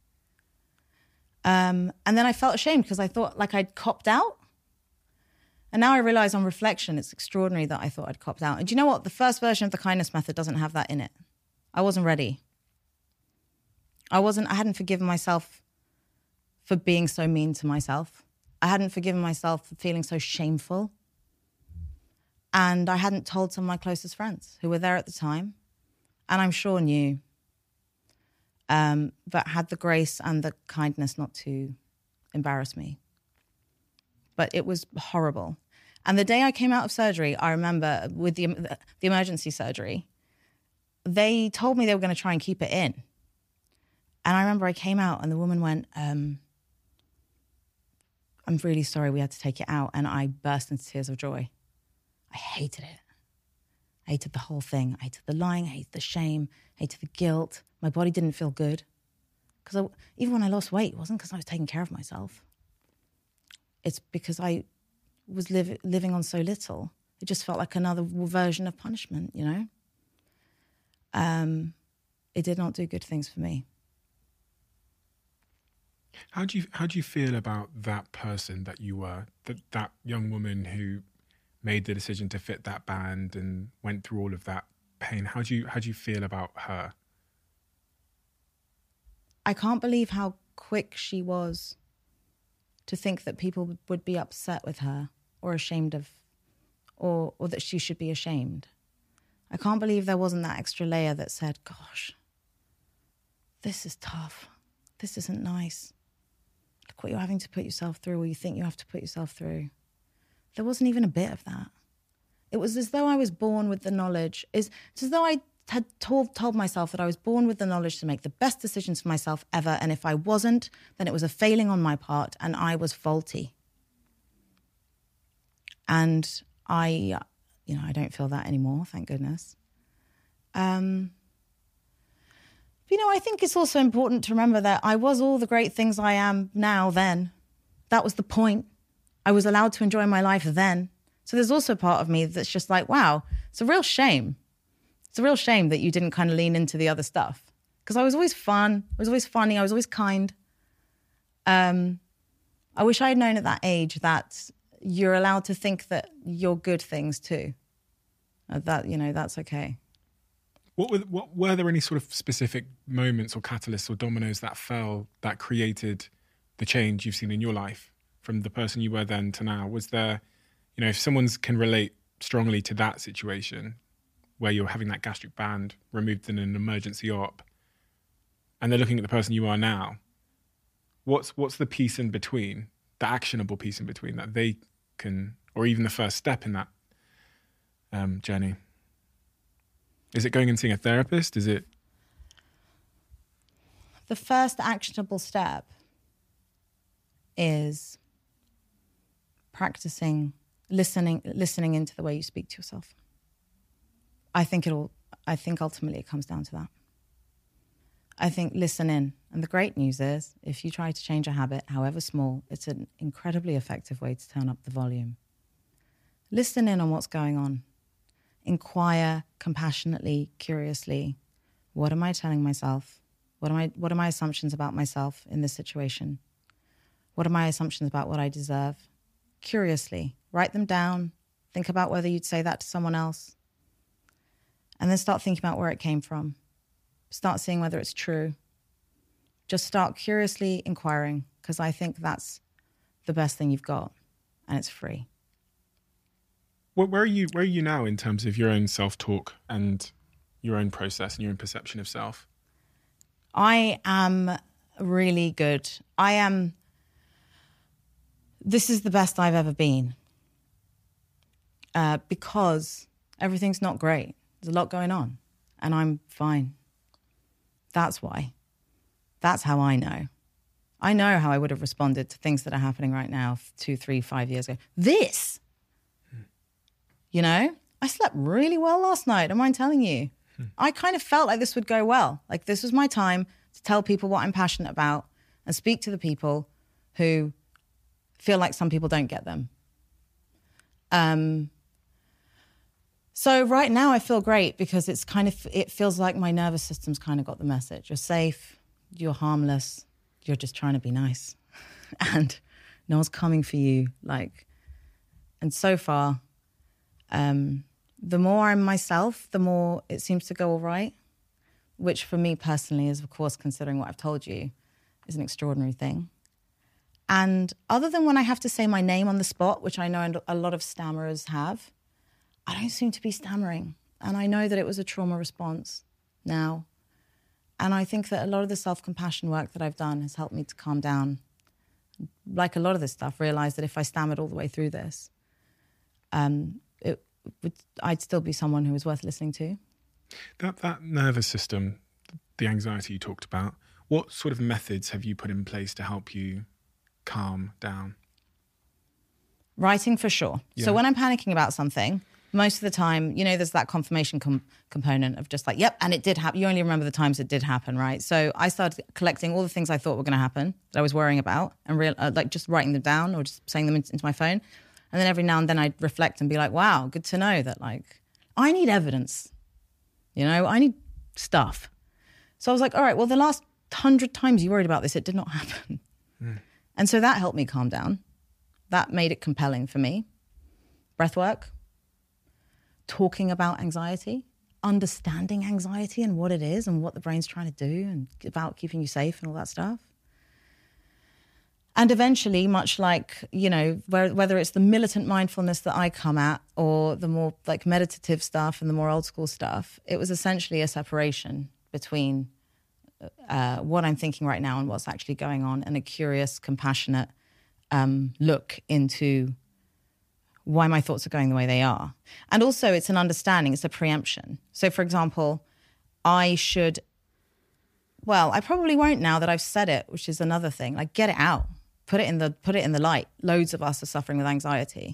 And then I felt ashamed because I thought like I'd copped out. And now I realize on reflection, it's extraordinary that I thought I'd copped out. And do you know what? The first version of the kindness method doesn't have that in it. I wasn't ready. I hadn't forgiven myself for being so mean to myself. I hadn't forgiven myself for feeling so shameful. And I hadn't told some of my closest friends who were there at the time, and I'm sure knew, but had the grace and the kindness not to embarrass me. But it was horrible. And the day I came out of surgery, I remember with the emergency surgery, they told me they were going to try and keep it in. And I remember I came out and the woman went, I'm really sorry we had to take it out. And I burst into tears of joy. I hated it. I hated the whole thing. I hated the lying, I hated the shame, I hated the guilt. My body didn't feel good. Because even when I lost weight, it wasn't because I was taking care of myself. It's because I was living on so little. It just felt like another version of punishment, you know? It did not do good things for me. How do you feel about that person that you were, that young woman who made the decision to fit that band and went through all of that pain? How do you feel about her? I can't believe how quick she was to think that people would be upset with her or ashamed of, or that she should be ashamed. I can't believe there wasn't that extra layer that said, gosh, this is tough. this isn't nice. Look what you're having to put yourself through, or you think you have to put yourself through. There wasn't even a bit of that. It was as though I was born with the knowledge. It's as though I had told myself that I was born with the knowledge to make the best decisions for myself ever. And if I wasn't, then it was a failing on my part and I was faulty. And I don't feel that anymore, thank goodness. I think it's also important to remember that I was all the great things I am now then. That was the point. I was allowed to enjoy my life then. So there's also a part of me that's just like, wow, it's a real shame. It's a real shame that you didn't kind of lean into the other stuff. Because I was always fun. I was always funny. I was always kind. I wish I had known at that age that you're allowed to think that you're good things too. That's okay. What were there any sort of specific moments or catalysts or dominoes that fell that created the change you've seen in your life from the person you were then to now? Was there, if someone can relate strongly to that situation where you're having that gastric band removed in an emergency op and they're looking at the person you are now, what's the piece in between, the actionable piece in between that they can, or even the first step in that journey? Is it going and seeing a therapist? Is it? The first actionable step is practicing listening into the way you speak to yourself. I think ultimately it comes down to that. I think listen in. And the great news is, if you try to change a habit, however small, it's an incredibly effective way to turn up the volume. Listen in on what's going on. Inquire compassionately, curiously. What am I telling myself? What are my assumptions about myself in this situation? What are my assumptions about what I deserve? Curiously, write them down. Think about whether you'd say that to someone else. And then start thinking about where it came from. Start seeing whether it's true. Just start curiously inquiring, because I think that's the best thing you've got, and it's free. Where are you now in terms of your own self-talk and your own process and your own perception of self? I am really good. This is the best I've ever been, because everything's not great. There's a lot going on, and I'm fine. That's why. That's how I know. I know how I would have responded to things that are happening right now 2, 3, 5 years ago. I slept really well last night, am I telling you? I kind of felt like this would go well. Like, this was my time to tell people what I'm passionate about and speak to the people who feel like some people don't get them. So right now I feel great, because it feels like my nervous system's kind of got the message. You're safe, you're harmless, you're just trying to be nice. And no one's coming for you. And so far, the more I'm myself, the more it seems to go all right, which for me personally is, of course, considering what I've told you, is an extraordinary thing. And other than when I have to say my name on the spot, which I know a lot of stammerers have, I don't seem to be stammering. And I know that it was a trauma response now. And I think that a lot of the self-compassion work that I've done has helped me to calm down. Like a lot of this stuff, realize that if I stammered all the way through this, I'd still be someone who was worth listening to. That nervous system, the anxiety you talked about, what sort of methods have you put in place to help you calm down? Writing, for sure. Yeah. So when I'm panicking about something, most of the time, there's that confirmation component of just like, yep, and it did happen. You only remember the times it did happen, right? So I started collecting all the things I thought were going to happen that I was worrying about, and just writing them down or just saying them into my phone. And then every now and then I'd reflect and be like, wow, good to know that, I need evidence. I need stuff. So I was like, all right, well, the last 100 times you worried about this, it did not happen. And so that helped me calm down. That made it compelling for me. Breath work, talking about anxiety, understanding anxiety and what it is and what the brain's trying to do and about keeping you safe and all that stuff. And eventually, much like, whether it's the militant mindfulness that I come at or the more meditative stuff and the more old school stuff, it was essentially a separation between what I'm thinking right now and what's actually going on, and a curious, compassionate look into why my thoughts are going the way they are. And also it's an understanding, it's a preemption. So for example, I probably won't now that I've said it, which is another thing. Like, get it out, put it in the light. Loads of us are suffering with anxiety,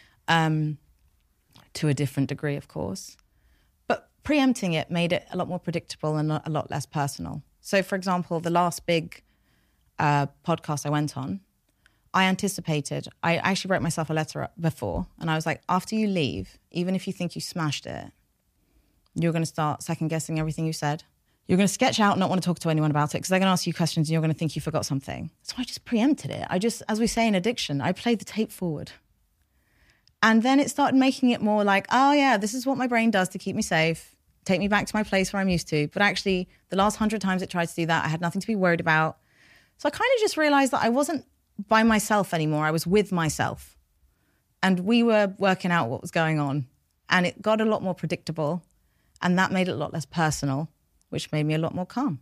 to a different degree, of course. But preempting it made it a lot more predictable and a lot less personal. So for example, the last big podcast I went on, I actually wrote myself a letter before, and I was like, after you leave, even if you think you smashed it, you're going to start second guessing everything you said. You're going to sketch out and not want to talk to anyone about it because they're going to ask you questions and you're going to think you forgot something. So I just preempted it. As we say in addiction, I played the tape forward. And then it started making it more like, oh yeah, this is what my brain does to keep me safe, take me back to my place where I'm used to. But actually, the last 100 times it tried to do that, I had nothing to be worried about. So I kind of just realized that I wasn't by myself anymore. I was with myself. And we were working out what was going on. And it got a lot more predictable. And that made it a lot less personal, which made me a lot more calm.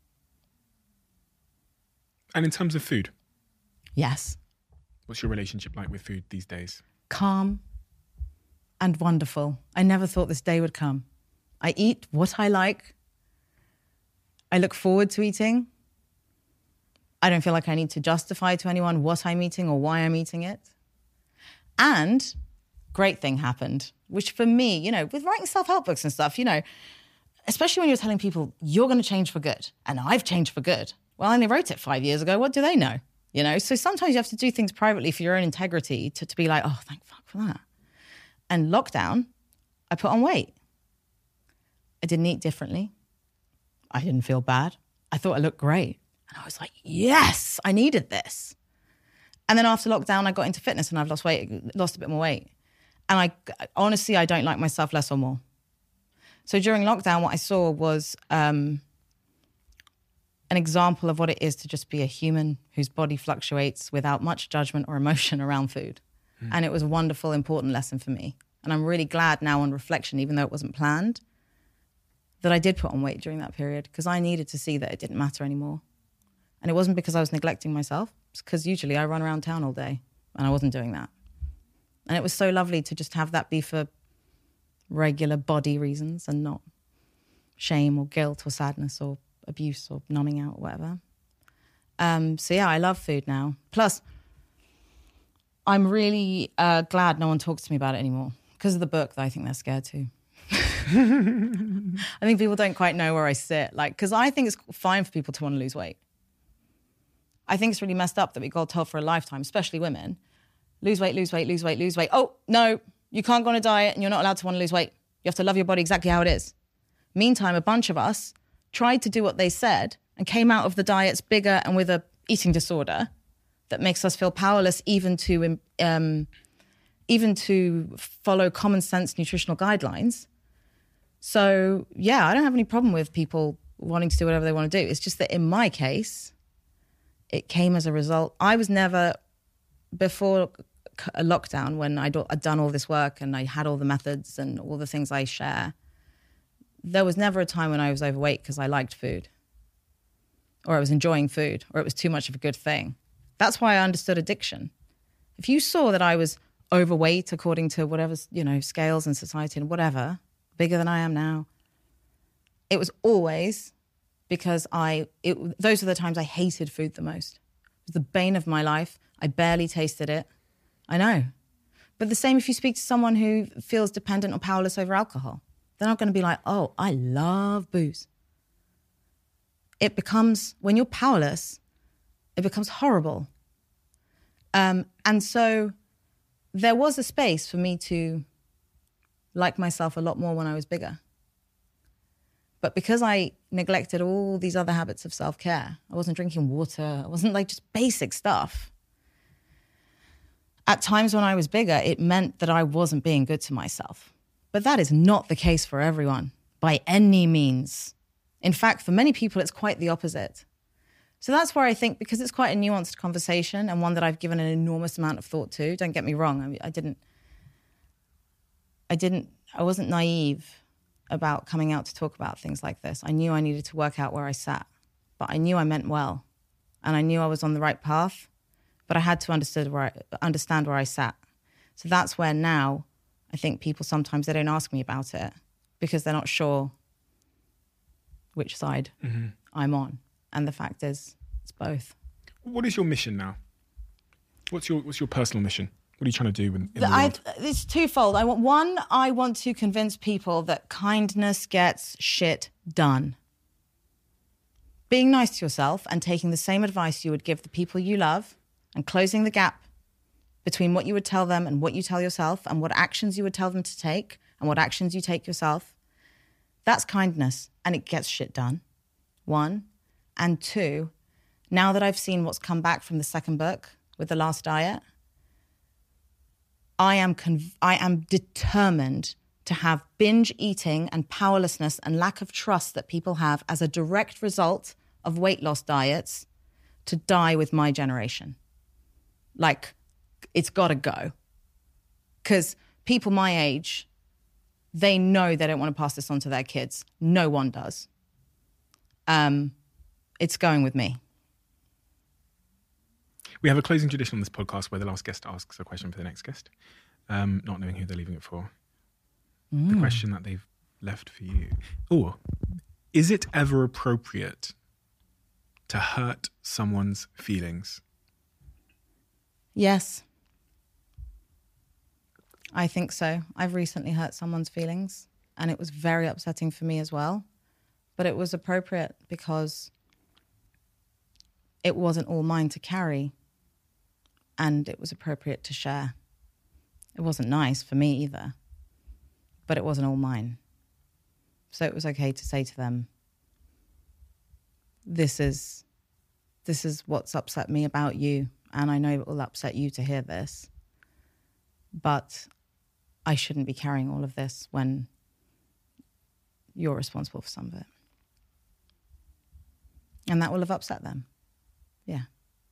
And in terms of food? Yes. What's your relationship like with food these days? Calm and wonderful. I never thought this day would come. I eat what I like. I look forward to eating. I don't feel like I need to justify to anyone what I'm eating or why I'm eating it. And great thing happened, which for me, with writing self-help books and stuff, especially when you're telling people you're going to change for good and I've changed for good. Well, I only wrote it 5 years ago. What do they know? So sometimes you have to do things privately for your own integrity to be like, oh, thank fuck for that. And lockdown, I put on weight. I didn't eat differently. I didn't feel bad. I thought I looked great. And I was like, yes, I needed this. And then after lockdown, I got into fitness and I've lost a bit more weight. And I honestly don't like myself less or more. So during lockdown, what I saw was an example of what it is to just be a human whose body fluctuates without much judgment or emotion around food. And it was a wonderful, important lesson for me. And I'm really glad now on reflection, even though it wasn't planned, that I did put on weight during that period because I needed to see that it didn't matter anymore. And it wasn't because I was neglecting myself. It's because usually I run around town all day and I wasn't doing that. And it was so lovely to just have that be for regular body reasons and not shame or guilt or sadness or abuse or numbing out or whatever. So yeah, I love food now. Plus, I'm really glad no one talks to me about it anymore because of the book that I think they're scared too. I think people don't quite know where I sit. Because I think it's fine for people to want to lose weight. I think it's really messed up that we got told for a lifetime, especially women, lose weight, lose weight, lose weight, lose weight. Oh, no, you can't go on a diet and you're not allowed to want to lose weight. You have to love your body exactly how it is. Meantime, a bunch of us tried to do what they said and came out of the diets bigger and with a eating disorder that makes us feel powerless even to follow common sense nutritional guidelines. So, yeah, I don't have any problem with people wanting to do whatever they want to do. It's just that in my case, it came as a result. I was never, before a lockdown, when I'd done all this work and I had all the methods and all the things I share, there was never a time when I was overweight because I liked food or I was enjoying food or it was too much of a good thing. That's why I understood addiction. If you saw that I was overweight according to whatever, scales in society and whatever, bigger than I am now, it was always because those are the times I hated food the most. It was the bane of my life. I barely tasted it. I know. But the same if you speak to someone who feels dependent or powerless over alcohol. They're not going to be like, oh, I love booze. It becomes, when you're powerless, it becomes horrible. And so there was a space for me to like myself a lot more when I was bigger. But because I neglected all these other habits of self-care, I wasn't drinking water, I wasn't just basic stuff. At times when I was bigger, it meant that I wasn't being good to myself. But that is not the case for everyone, by any means. In fact, for many people, it's quite the opposite. So that's where I think, because it's quite a nuanced conversation and one that I've given an enormous amount of thought to, don't get me wrong, I wasn't naive about coming out to talk about things like this. I knew I needed to work out where I sat. but I knew I meant well. And I knew I was on the right path, but I had to understand where I sat. So that's where now I think people sometimes, they don't ask me about it because they're not sure which side I'm on. And the fact is, it's both. What is your mission now? What's your personal mission? What are you trying to do in the world? It's twofold. I want to convince people that kindness gets shit done. Being nice to yourself and taking the same advice you would give the people you love and closing the gap between what you would tell them and what you tell yourself and what actions you would tell them to take and what actions you take yourself. That's kindness, and it gets shit done. 1. And 2, now that I've seen what's come back from the second book with The Last Diet, I am determined to have binge eating and powerlessness and lack of trust that people have as a direct result of weight loss diets to die with my generation. Like, it's got to go. Because people my age, they know they don't want to pass this on to their kids. No one does. It's going with me. We have a closing tradition on this podcast where the last guest asks a question for the next guest, not knowing who they're leaving it for. The question that they've left for you. Or, is it ever appropriate to hurt someone's feelings? Yes. I think so. I've recently hurt someone's feelings, and it was very upsetting for me as well. But it was appropriate because it wasn't all mine to carry, and it was appropriate to share. It wasn't nice for me either, but it wasn't all mine. So it was okay to say to them, this is what's upset me about you, and I know it will upset you to hear this, but I shouldn't be carrying all of this when you're responsible for some of it. And that will have upset them. Yeah.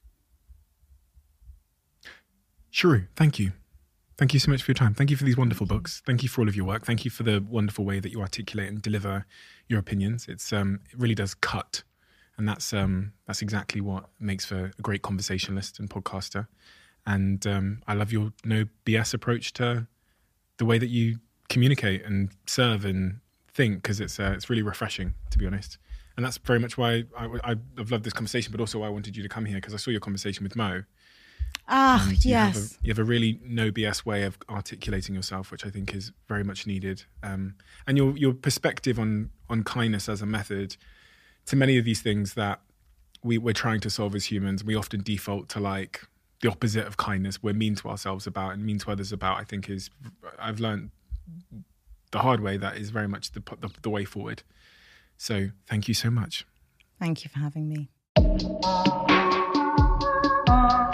Shrew, thank you. Thank you so much for your time. Thank you for these wonderful books. Thank you for all of your work. Thank you for the wonderful way that you articulate and deliver your opinions. It really does cut. And that's exactly what makes for a great conversationalist and podcaster. And I love your no BS approach to the way that you communicate and serve and think, because it's really refreshing, to be honest. And that's very much why I've loved this conversation, but also why I wanted you to come here, because I saw your conversation with Mo. Yes. You have a really no BS way of articulating yourself, which I think is very much needed. And your perspective on kindness as a method to many of these things that we're trying to solve as humans, we often default to like the opposite of kindness. We're mean to ourselves about and mean to others about, I think I've learned the hard way that is very much the way forward. So thank you so much. Thank you for having me.